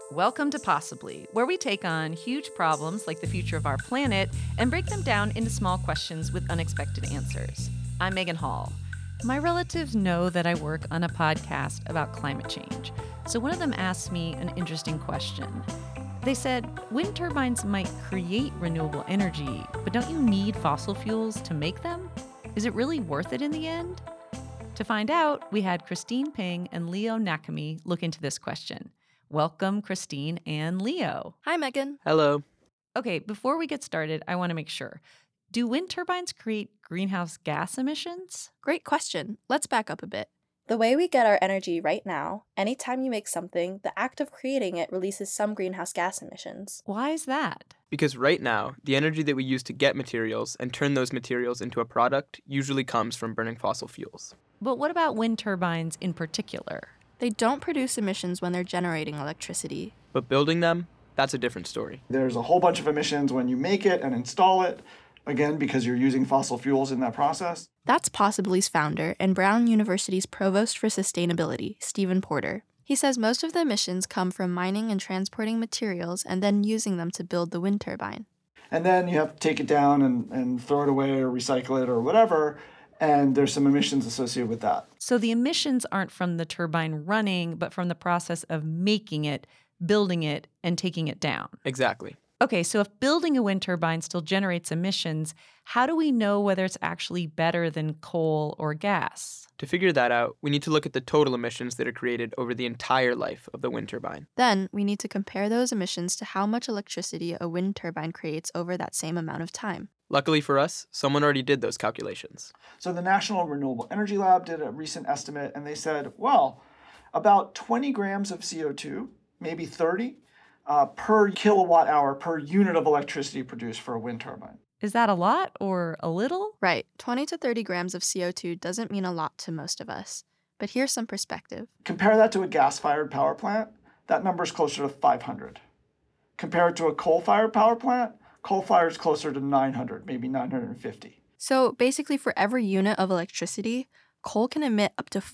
Welcome to Possibly, where we take on huge problems like the future of our planet and break them down into small questions with unexpected answers. I'm Megan Hall. My relatives know that I work on a podcast about climate change, so one of them asked me an interesting question. They said, wind turbines might create renewable energy, but don't you need fossil fuels to make them? Is it really worth it in the end? To find out, we had Christine Ping and Leo Nakami look into this question. Welcome, Christine and Leo. Hi, Megan. Hello. Okay, before we get started, I want to make sure. Do wind turbines create greenhouse gas emissions? Great question. Let's back up a bit. The way we get our energy right now, anytime you make something, the act of creating it releases some greenhouse gas emissions. Why is that? Because right now, the energy that we use to get materials and turn those materials into a product usually comes from burning fossil fuels. But what about wind turbines in particular? They don't produce emissions when they're generating electricity. But building them, that's a different story. There's a whole bunch of emissions when you make it and install it, again, because you're using fossil fuels in that process. That's Possibly's founder and Brown University's Provost for Sustainability, Stephen Porter. He says most of the emissions come from mining and transporting materials and then using them to build the wind turbine. And then you have to take it down and throw it away or recycle it or whatever, and there's some emissions associated with that. So the emissions aren't from the turbine running, but from the process of making it, building it, and taking it down. Exactly. Okay, so if building a wind turbine still generates emissions, how do we know whether it's actually better than coal or gas? To figure that out, we need to look at the total emissions that are created over the entire life of the wind turbine. Then, we need to compare those emissions to how much electricity a wind turbine creates over that same amount of time. Luckily for us, someone already did those calculations. So the National Renewable Energy Lab did a recent estimate, and they said, well, about 20 grams of CO2, maybe 30, per kilowatt hour per unit of electricity produced for a wind turbine. Is that a lot or a little? Right, 20 to 30 grams of CO2 doesn't mean a lot to most of us. But here's some perspective. Compare that to a gas-fired power plant, that number is closer to 500. Compare it to a coal-fired power plant, coal-fired is closer to 900, maybe 950. So basically for every unit of electricity, coal can emit up to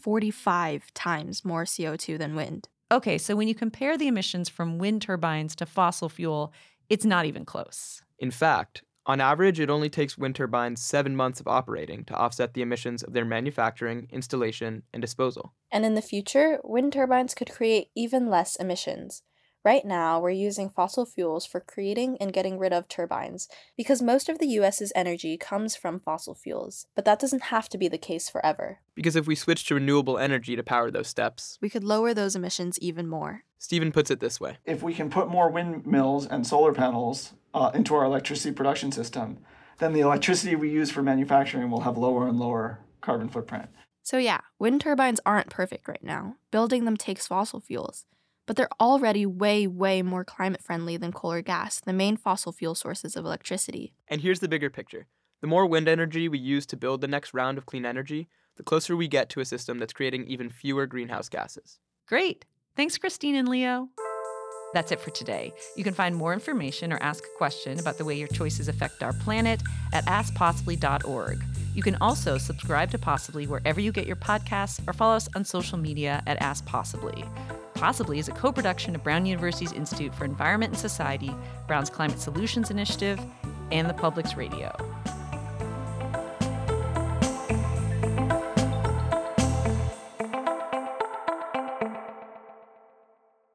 45 times more CO2 than wind. Okay, so when you compare the emissions from wind turbines to fossil fuel, it's not even close. In fact, on average, it only takes wind turbines 7 months of operating to offset the emissions of their manufacturing, installation, and disposal. And in the future, wind turbines could create even less emissions. Right now, we're using fossil fuels for creating and getting rid of turbines because most of the U.S.'s energy comes from fossil fuels. But that doesn't have to be the case forever. Because if we switch to renewable energy to power those steps, We could lower those emissions even more. Stephen puts it this way. If we can put more windmills and solar panels into our electricity production system, then the electricity we use for manufacturing will have lower and lower carbon footprint. So yeah, wind turbines aren't perfect right now. Building them takes fossil fuels. But they're already way, way more climate-friendly than coal or gas, the main fossil fuel sources of electricity. And here's the bigger picture. The more wind energy we use to build the next round of clean energy, the closer we get to a system that's creating even fewer greenhouse gases. Great. Thanks, Christine and Leo. That's it for today. You can find more information or ask a question about the way your choices affect our planet at askpossibly.org. You can also subscribe to Possibly wherever you get your podcasts or follow us on social media at Ask Possibly. Possibly is a co-production of Brown University's Institute for Environment and Society, Brown's Climate Solutions Initiative, and the Public's Radio.